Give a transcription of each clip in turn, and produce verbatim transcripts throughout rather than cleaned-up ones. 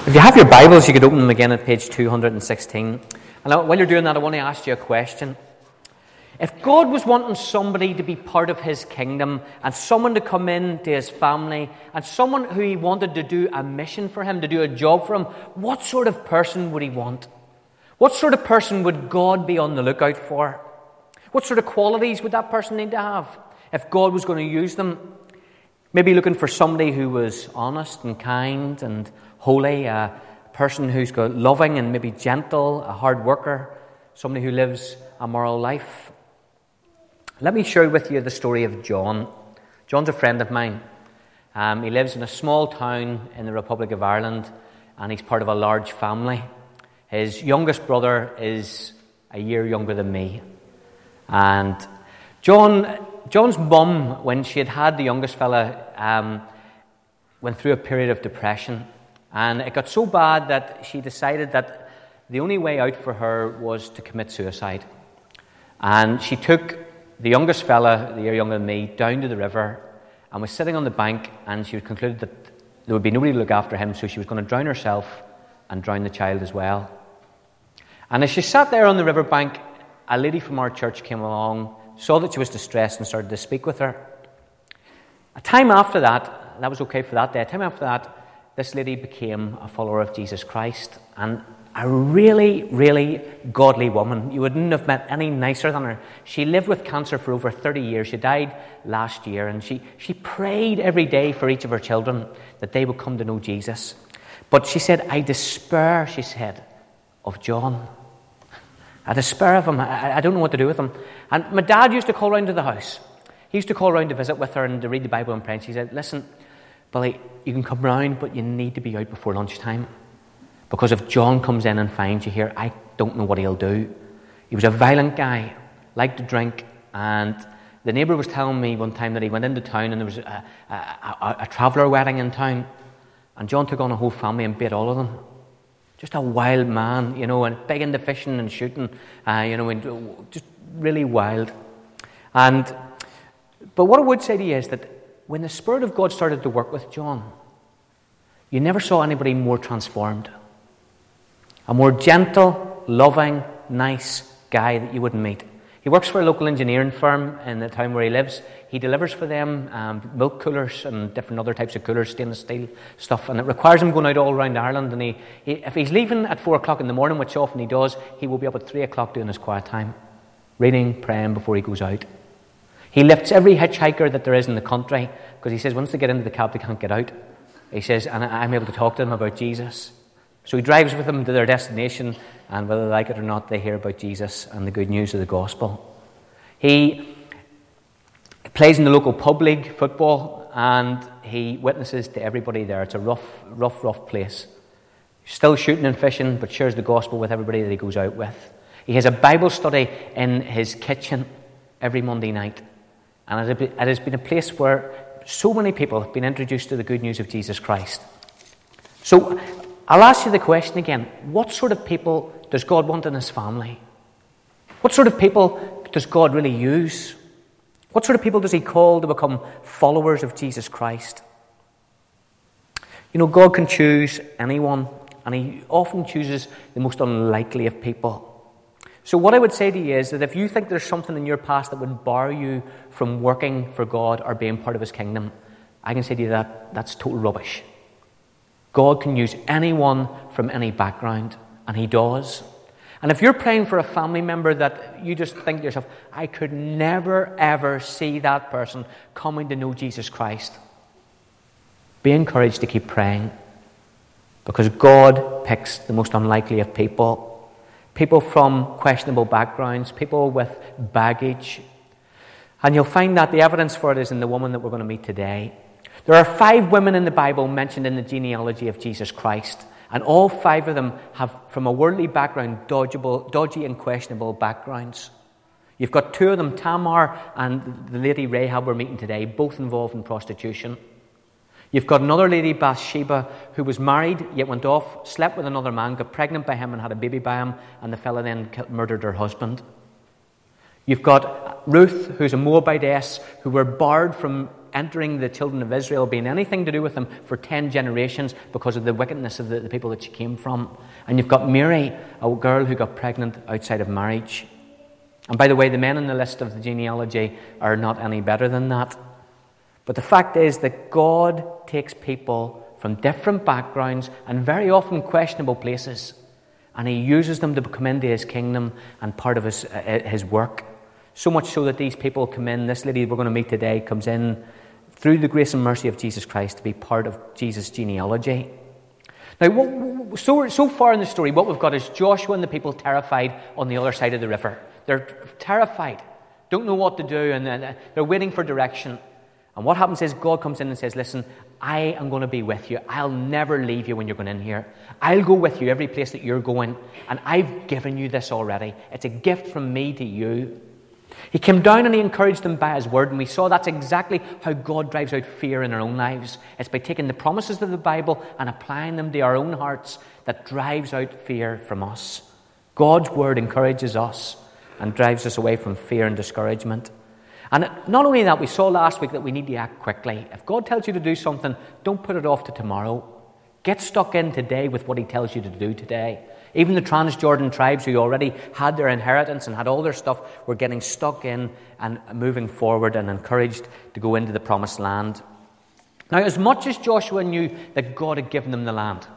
If you have your Bibles, you could open them again at page two hundred sixteen. And while you're doing that, I want to ask you a question. If God was wanting somebody to be part of his kingdom and someone to come in to his family and someone who he wanted to do a mission for him, to do a job for him, what sort of person would he want? What sort of person would God be on the lookout for? What sort of qualities would that person need to have if God was going to use them? Maybe looking for somebody who was honest and kind and holy, a person who's got loving and maybe gentle, a hard worker, somebody who lives a moral life. Let me share with you the story of John. John's a friend of mine. Um, he lives in a small town in the Republic of Ireland, and he's part of a large family. His youngest brother is a year younger than me. And John, John's mum, when she had had the youngest fella, um, went through a period of depression. And it got so bad that she decided that the only way out for her was to commit suicide. And she took the youngest fella, the year younger than me, down to the river and was sitting on the bank, and she concluded that there would be nobody to look after him, so she was going to drown herself and drown the child as well. And as she sat there on the riverbank, a lady from our church came along, saw that she was distressed and started to speak with her. A time after that, that was okay for that day, a time after that, this lady became a follower of Jesus Christ, and a really, really godly woman. You wouldn't have met any nicer than her. She lived with cancer for over thirty years. She died last year, and she, she prayed every day for each of her children that they would come to know Jesus. But she said, I despair, she said, of John. I despair of him. I, I don't know what to do with him. And my dad used to call round to the house. He used to call round to visit with her and to read the Bible and pray. And she said, listen, Billy, you can come round, but you need to be out before lunchtime. Because if John comes in and finds you here, I don't know what he'll do. He was a violent guy, liked to drink, and the neighbour was telling me one time that he went into town and there was a, a, a, a traveller wedding in town, and John took on a whole family and beat all of them. Just a wild man, you know, and big into fishing and shooting, uh, you know, and just really wild. And but what I would say to you is that when the Spirit of God started to work with John, you never saw anybody more transformed. A more gentle, loving, nice guy that you wouldn't meet. He works for a local engineering firm in the town where he lives. He delivers for them um, milk coolers and different other types of coolers, stainless steel stuff, and it requires him going out all around Ireland. And he, he, if he's leaving at four o'clock in the morning, which often he does, he will be up at three o'clock doing his quiet time, reading, praying before he goes out. He lifts every hitchhiker that there is in the country, because he says once they get into the cab, they can't get out. He says, and I'm able to talk to them about Jesus. So he drives with them to their destination, and whether they like it or not, they hear about Jesus and the good news of the gospel. He plays in the local pub league football, and he witnesses to everybody there. It's a rough, rough, rough place. Still shooting and fishing, but shares the gospel with everybody that he goes out with. He has a Bible study in his kitchen every Monday night, and it has been a place where so many people have been introduced to the good news of Jesus Christ. So I'll ask you the question again. What sort of people does God want in his family? What sort of people does God really use? What sort of people does he call to become followers of Jesus Christ? You know, God can choose anyone, and he often chooses the most unlikely of people. So what I would say to you is that if you think there's something in your past that would bar you from working for God or being part of his kingdom, I can say to you that that's total rubbish. God can use anyone from any background, and he does. And if you're praying for a family member that you just think to yourself, I could never, ever see that person coming to know Jesus Christ, be encouraged to keep praying, because God picks the most unlikely of people. People from questionable backgrounds, people with baggage. And you'll find that the evidence for it is in the woman that we're going to meet today. There are five women in the Bible mentioned in the genealogy of Jesus Christ, and all five of them have, from a worldly background, dodgeable, dodgy and questionable backgrounds. You've got two of them, Tamar and the lady Rahab we're meeting today, both involved in prostitution. You've got another lady, Bathsheba, who was married, yet went off, slept with another man, got pregnant by him and had a baby by him, and the fella then murdered her husband. You've got Ruth, who's a Moabitess, who were barred from entering the children of Israel, being anything to do with them for ten generations because of the wickedness of the, the people that she came from. And you've got Mary, a girl who got pregnant outside of marriage. And by the way, the men in the list of the genealogy are not any better than that. But the fact is that God takes people from different backgrounds and very often questionable places, and he uses them to come into his kingdom and part of his, uh, his work. So much so that these people come in, this lady we're going to meet today comes in through the grace and mercy of Jesus Christ to be part of Jesus' genealogy. Now, what, so, so far in the story, what we've got is Joshua and the people terrified on the other side of the river. They're terrified, don't know what to do, and they're waiting for direction. And what happens is God comes in and says, listen, I am going to be with you. I'll never leave you when you're going in here. I'll go with you every place that you're going. And I've given you this already. It's a gift from me to you. He came down and he encouraged them by his word. And we saw that's exactly how God drives out fear in our own lives. It's by taking the promises of the Bible and applying them to our own hearts that drives out fear from us. God's word encourages us and drives us away from fear and discouragement. And not only that, we saw last week that we need to act quickly. If God tells you to do something, don't put it off to tomorrow. Get stuck in today with what he tells you to do today. Even the Transjordan tribes who already had their inheritance and had all their stuff were getting stuck in and moving forward and encouraged to go into the promised land. Now, as much as Joshua knew that God had given them the land,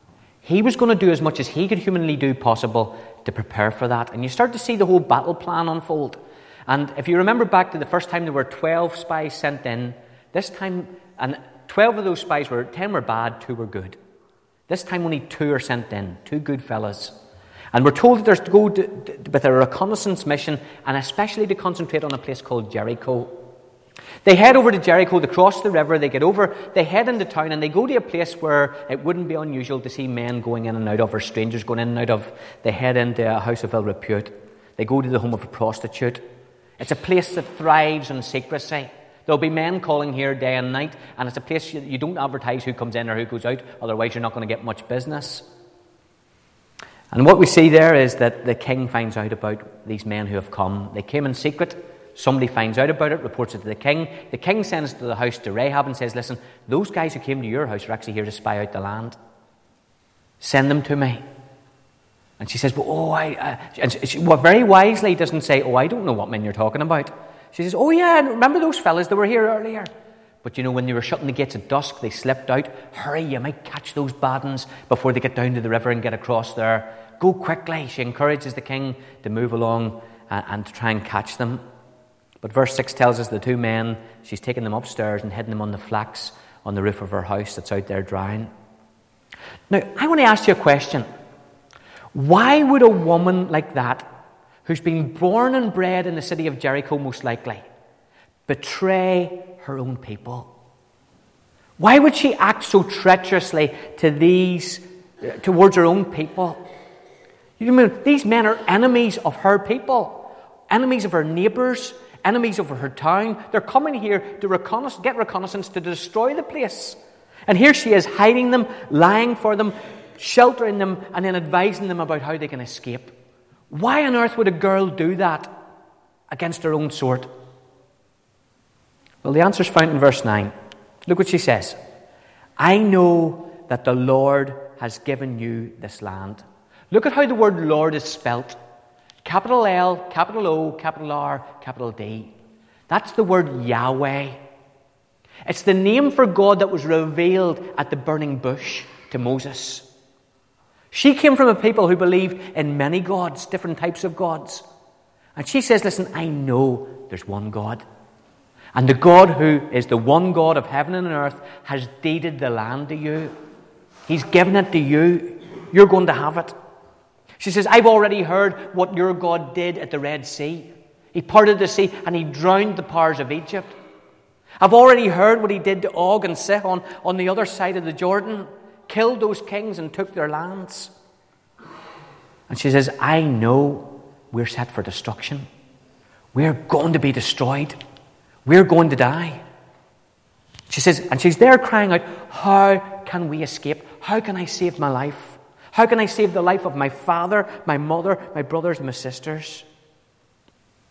he was going to do as much as he could humanly do possible to prepare for that. And you start to see the whole battle plan unfold. And if you remember back to the first time there were twelve spies sent in, this time, and twelve of those spies were, ten were bad, two were good. This time only two are sent in, two good fellas. And we're told that they're to go to, to, with a reconnaissance mission, and especially to concentrate on a place called Jericho. They head over to Jericho, they cross the river, they get over, they head into town, and they go to a place where it wouldn't be unusual to see men going in and out of, or strangers going in and out of. They head into a house of ill repute. They go to the home of a prostitute. It's a place that thrives on secrecy. There'll be men calling here day and night, and it's a place you, you don't advertise who comes in or who goes out, otherwise you're not going to get much business. And what we see there is that the king finds out about these men who have come. They came in secret. Somebody finds out about it, reports it to the king. The king sends to the house to Rahab and says, listen, those guys who came to your house are actually here to spy out the land. Send them to me. And she says, well, oh, I... Uh, and she, well, very wisely doesn't say, oh, I don't know what men you're talking about. She says, oh, yeah, remember those fellas that were here earlier? But, you know, when they were shutting the gates at dusk, they slipped out. Hurry, you might catch those bad uns before they get down to the river and get across there. Go quickly. She encourages the king to move along and, and to try and catch them. But verse six tells us the two men, she's taken them upstairs and hidden them on the flax on the roof of her house that's out there drying. Now, I want to ask you a question. Why would a woman like that, who's been born and bred in the city of Jericho most likely, betray her own people? Why would she act so treacherously to these, uh, towards her own people? You mean these men are enemies of her people, enemies of her neighbours, enemies of her town. They're coming here to reconnaissance, get reconnaissance to destroy the place. And here she is hiding them, lying for them, sheltering them, and then advising them about how they can escape. Why on earth would a girl do that against her own sort? Well, the answer's found in verse nine. Look what she says. I know that the Lord has given you this land. Look at how the word Lord is spelt. Capital L, capital O, capital R, capital D. That's the word Yahweh. It's the name for God that was revealed at the burning bush to Moses. She came from a people who believed in many gods, different types of gods. And she says, listen, I know there's one God. And the God who is the one God of heaven and earth has deeded the land to you. He's given it to you. You're going to have it. She says, I've already heard what your God did at the Red Sea. He parted the sea and he drowned the powers of Egypt. I've already heard what he did to Og and Sihon on the other side of the Jordan. Killed those kings and took their lands. And she says, I know we're set for destruction. We're going to be destroyed. We're going to die. She says, and she's there crying out, how can we escape? How can I save my life? How can I save the life of my father, my mother, my brothers, and my sisters?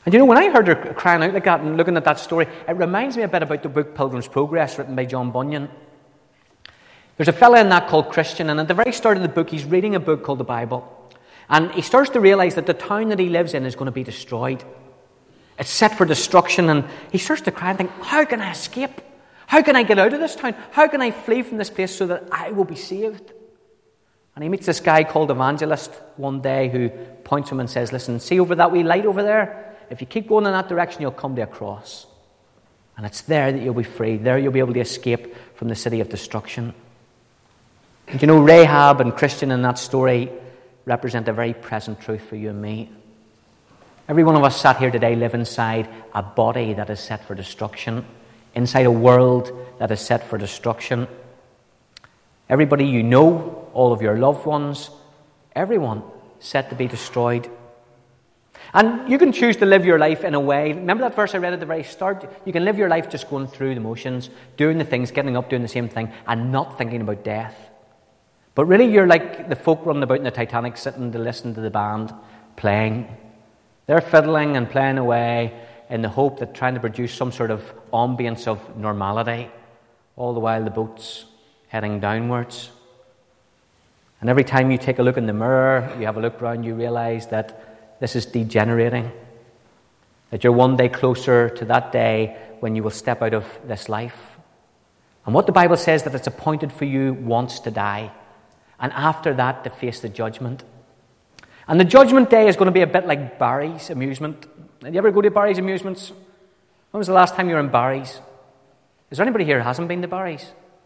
And you know, when I heard her crying out like that and looking at that story, it reminds me a bit about the book Pilgrim's Progress, written by John Bunyan. There's a fella in that called Christian, and at the very start of the book, he's reading a book called the Bible. And he starts to realize that the town that he lives in is going to be destroyed. It's set for destruction, and he starts to cry and think, how can I escape? How can I get out of this town? How can I flee from this place so that I will be saved? And he meets this guy called Evangelist one day who points him and says, listen, see over that wee light over there? If you keep going in that direction, you'll come to a cross. And it's there that you'll be free. There you'll be able to escape from the city of destruction. And you know, Rahab and Christian in that story represent a very present truth for you and me. Every one of us sat here today live inside a body that is set for destruction, inside a world that is set for destruction. Everybody you know, all of your loved ones, everyone set to be destroyed. And you can choose to live your life in a way. Remember that verse I read at the very start? You can live your life just going through the motions, doing the things, getting up, doing the same thing, and not thinking about death. But really you're like the folk running about in the Titanic, sitting to listen to the band playing. They're fiddling and playing away in the hope that trying to produce some sort of ambience of normality, all the while the boat's heading downwards. And every time you take a look in the mirror, you have a look around, you realise that this is degenerating, that you're one day closer to that day when you will step out of this life. And what the Bible says, that it's appointed for you once to die, and after that to face the judgment. And the judgment day is going to be a bit like Barry's amusement. Did you ever go to Barry's amusements? When was the last time you were in Barry's? Is there anybody here who hasn't been to Barry's?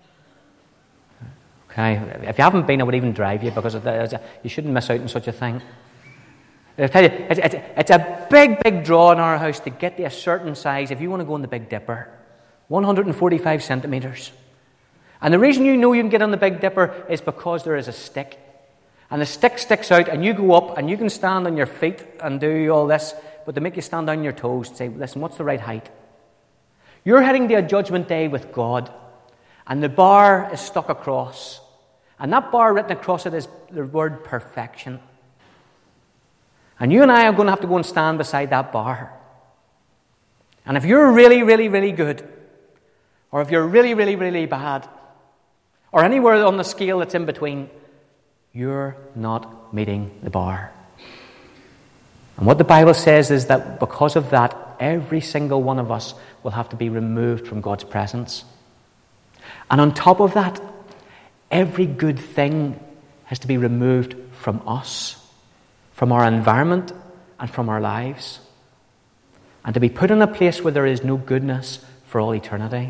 Okay, if you haven't been, I would even drive you, because you shouldn't miss out on such a thing. I'll tell you, it's, it's, it's a big, big draw in our house to get to a certain size if you want to go in the Big Dipper. one hundred forty-five centimetres. And the reason you know you can get on the Big Dipper is because there is a stick. And the stick sticks out, and you go up, and you can stand on your feet and do all this, but they make you stand on your toes and say, listen, what's the right height? You're heading to a judgment day with God, and the bar is stuck across. And that bar written across it is the word perfection. And you and I are going to have to go and stand beside that bar. And if you're really, really, really good, or if you're really, really, really bad, or anywhere on the scale that's in between, you're not meeting the bar. And what the Bible says is that because of that, every single one of us will have to be removed from God's presence. And on top of that, every good thing has to be removed from us, from our environment, and from our lives, and to be put in a place where there is no goodness for all eternity.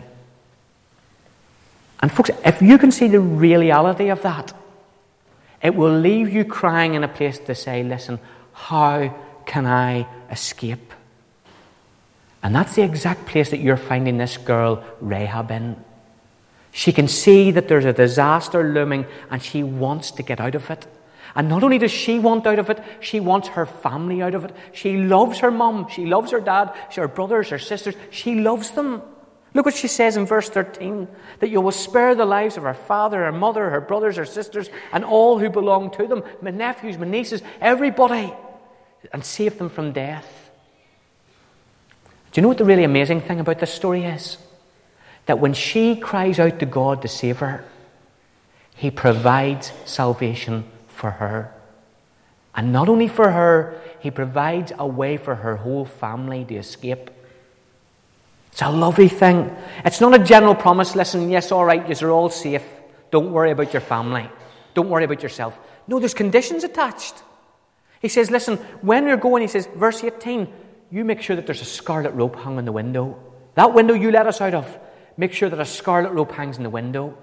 And folks, if you can see the reality of that, it will leave you crying in a place to say, listen, how can I escape? And that's the exact place that you're finding this girl Rahab in. She can see that there's a disaster looming, and she wants to get out of it. And not only does she want out of it, she wants her family out of it. She loves her mum, she loves her dad, her brothers, her sisters. She loves them. Look what she says in verse thirteen, that you will spare the lives of her father, her mother, her brothers, her sisters, and all who belong to them, my nephews, my nieces, everybody, and save them from death. Do you know what the really amazing thing about this story is? That when she cries out to God to save her, He provides salvation for her. And not only for her, He provides a way for her whole family to escape. It's a lovely thing. It's not a general promise, listen, yes, all right, you're all safe. Don't worry about your family. Don't worry about yourself. No, there's conditions attached. He says, listen, when you're going, he says, verse eighteen, you make sure that there's a scarlet rope hung in the window. That window you let us out of, make sure that a scarlet rope hangs in the window.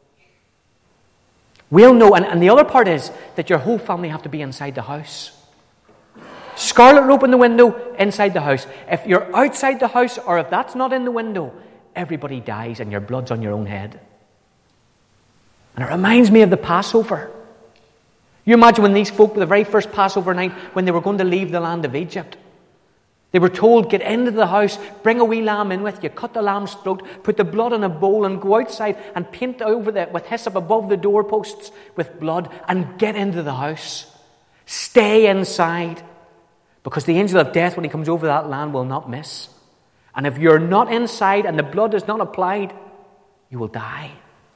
We'll know, and, and the other part is that your whole family have to be inside the house. Scarlet rope in the window, inside the house. If you're outside the house, or if that's not in the window, everybody dies and your blood's on your own head. And it reminds me of the Passover. You imagine when these folk, the very first Passover night, when they were going to leave the land of Egypt, they were told, get into the house, bring a wee lamb in with you, cut the lamb's throat, put the blood in a bowl, and go outside and paint over it with hyssop above the doorposts with blood, and get into the house. Stay inside. Because the angel of death, when he comes over that land, will not miss. And if you're not inside and the blood is not applied, you will die.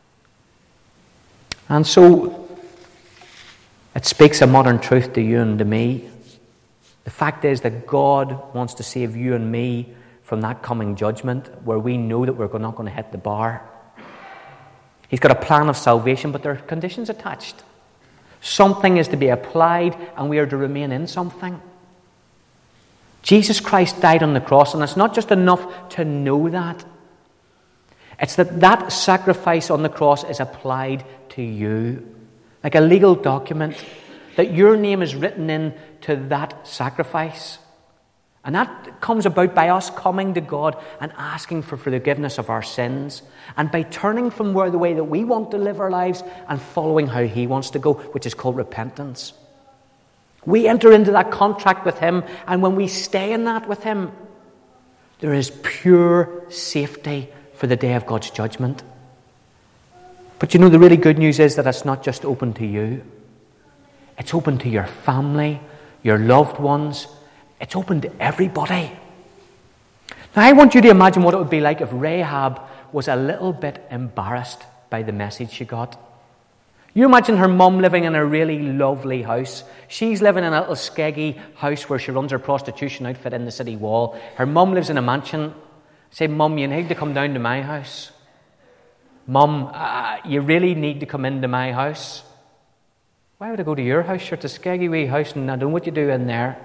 And so, it speaks a modern truth to you and to me. The fact is that God wants to save you and me from that coming judgment where we know that we're not going to hit the bar. He's got a plan of salvation, but there are conditions attached. Something is to be applied, and we are to remain in something. Jesus Christ died on the cross, and it's not just enough to know that. It's that that sacrifice on the cross is applied to you. Like a legal document, that your name is written in to that sacrifice. And that comes about by us coming to God and asking for forgiveness of our sins, and by turning from where the way that we want to live our lives and following how He wants to go, which is called repentance. We enter into that contract with Him, and when we stay in that with Him, there is pure safety for the day of God's judgment. But you know, the really good news is that it's not just open to you. It's open to your family, your loved ones. It's open to everybody. Now, I want you to imagine what it would be like if Rahab was a little bit embarrassed by the message she got. You imagine her mum living in a really lovely house. She's living in a little skeggy house where she runs her prostitution outfit in the city wall. Her mum lives in a mansion. Say, Mum, you need to come down to my house. Mum, uh, you really need to come into my house. Why would I go to your house? It's a skeggy wee house and I don't know what you do in there.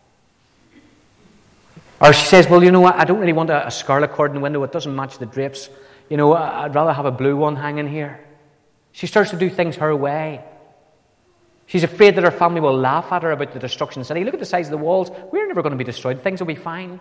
Or she says, well, you know what, I don't really want a, a scarlet cord in the window. It doesn't match the drapes. You know, I'd rather have a blue one hanging here. She starts to do things her way. She's afraid that her family will laugh at her about the destruction of the city. Look at the size of the walls. We're never going to be destroyed. Things will be fine.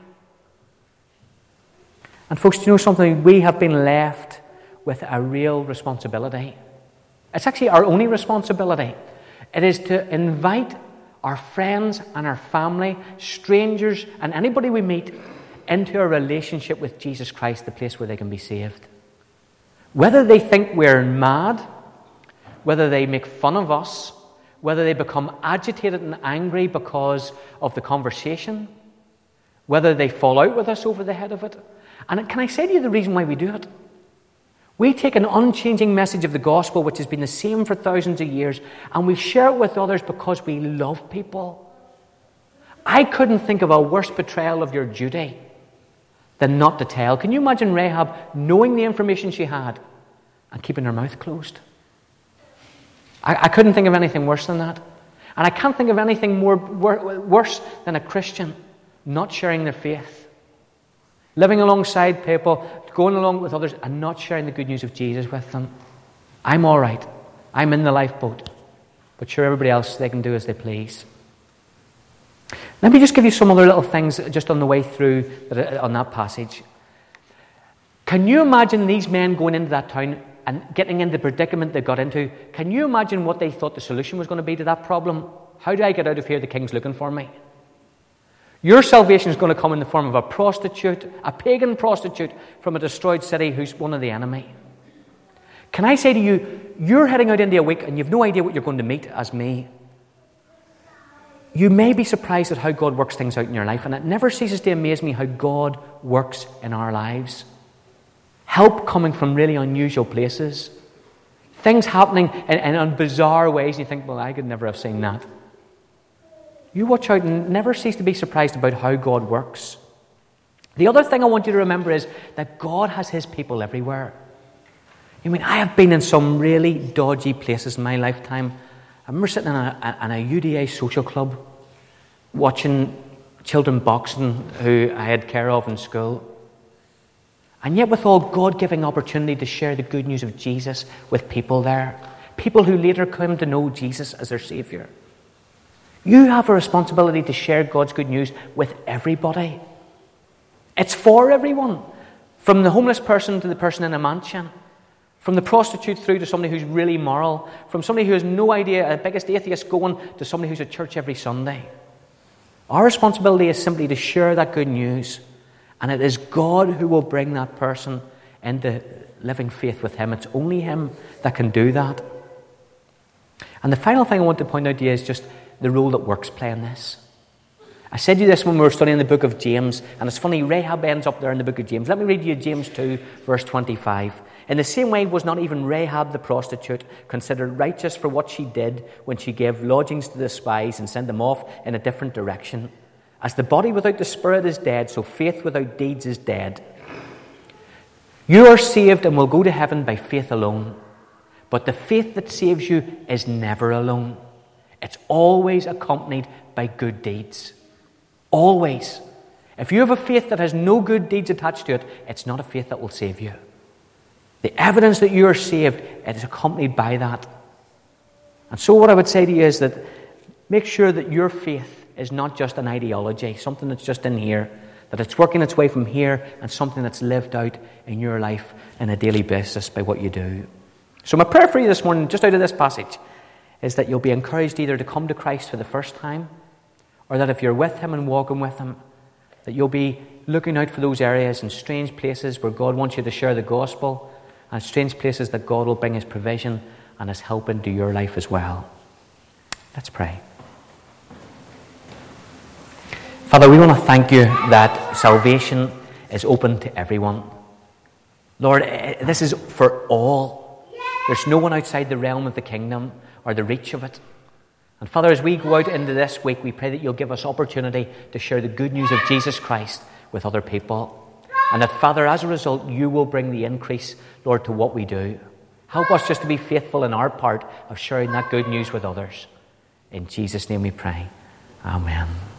And folks, do you know something? We have been left with a real responsibility. It's actually our only responsibility. It is to invite our friends and our family, strangers, and anybody we meet into a relationship with Jesus Christ, the place where they can be saved. Whether they think we're mad, whether they make fun of us, whether they become agitated and angry because of the conversation, whether they fall out with us over the head of it. And can I say to you the reason why we do it? We take an unchanging message of the gospel, which has been the same for thousands of years, and we share it with others because we love people. I couldn't think of a worse betrayal of your duty than not to tell. Can you imagine Rahab knowing the information she had and keeping her mouth closed? I, I couldn't think of anything worse than that. And I can't think of anything more wor- worse than a Christian not sharing their faith. Living alongside people, going along with others, and not sharing the good news of Jesus with them. I'm all right. I'm in the lifeboat. But sure, everybody else, they can do as they please. Let me just give you some other little things just on the way through on that passage. Can you imagine these men going into that town and getting into the predicament they got into? Can you imagine what they thought the solution was going to be to that problem? How do I get out of here? The king's looking for me. Your salvation is going to come in the form of a prostitute, a pagan prostitute from a destroyed city who's one of the enemy. Can I say to you, you're heading out into a week and you've no idea what you're going to meet as me. You may be surprised at how God works things out in your life, and it never ceases to amaze me how God works in our lives. Help coming from really unusual places. Things happening in, in, in bizarre ways, and you think, well, I could never have seen that. You watch out and never cease to be surprised about how God works. The other thing I want you to remember is that God has His people everywhere. I mean, I have been in some really dodgy places in my lifetime. I remember sitting in a, in a U D A social club, watching children boxing who I had care of in school. And yet with all God-giving opportunity to share the good news of Jesus with people there. People who later came to know Jesus as their Saviour. You have a responsibility to share God's good news with everybody. It's for everyone. From the homeless person to the person in a mansion. From the prostitute through to somebody who's really moral. From somebody who has no idea, a biggest atheist going, to somebody who's at church every Sunday. Our responsibility is simply to share that good news. And it is God who will bring that person into living faith with Him. It's only Him that can do that. And the final thing I want to point out to you is just the role that works play in this. I said to you this when we were studying the book of James, and it's funny, Rahab ends up there in the book of James. Let me read you James two, verse twenty-five. In the same way was not even Rahab the prostitute considered righteous for what she did when she gave lodgings to the spies and sent them off in a different direction. As the body without the spirit is dead, so faith without deeds is dead. You are saved and will go to heaven by faith alone. But the faith that saves you is never alone. It's always accompanied by good deeds. Always. If you have a faith that has no good deeds attached to it, it's not a faith that will save you. The evidence that you are saved, it is accompanied by that. And so what I would say to you is that make sure that your faith is not just an ideology, something that's just in here, that it's working its way from here and something that's lived out in your life on a daily basis by what you do. So my prayer for you this morning, just out of this passage, is that you'll be encouraged either to come to Christ for the first time, or that if you're with him and walking with him, that you'll be looking out for those areas and strange places where God wants you to share the gospel, and strange places that God will bring his provision and his help into your life as well. Let's pray. Father, we want to thank you that salvation is open to everyone. Lord, this is for all. There's no one outside the realm of the kingdom or the reach of it. And Father, as we go out into this week, we pray that you'll give us opportunity to share the good news of Jesus Christ with other people. And that, Father, as a result, you will bring the increase, Lord, to what we do. Help us just to be faithful in our part of sharing that good news with others. In Jesus' name we pray. Amen.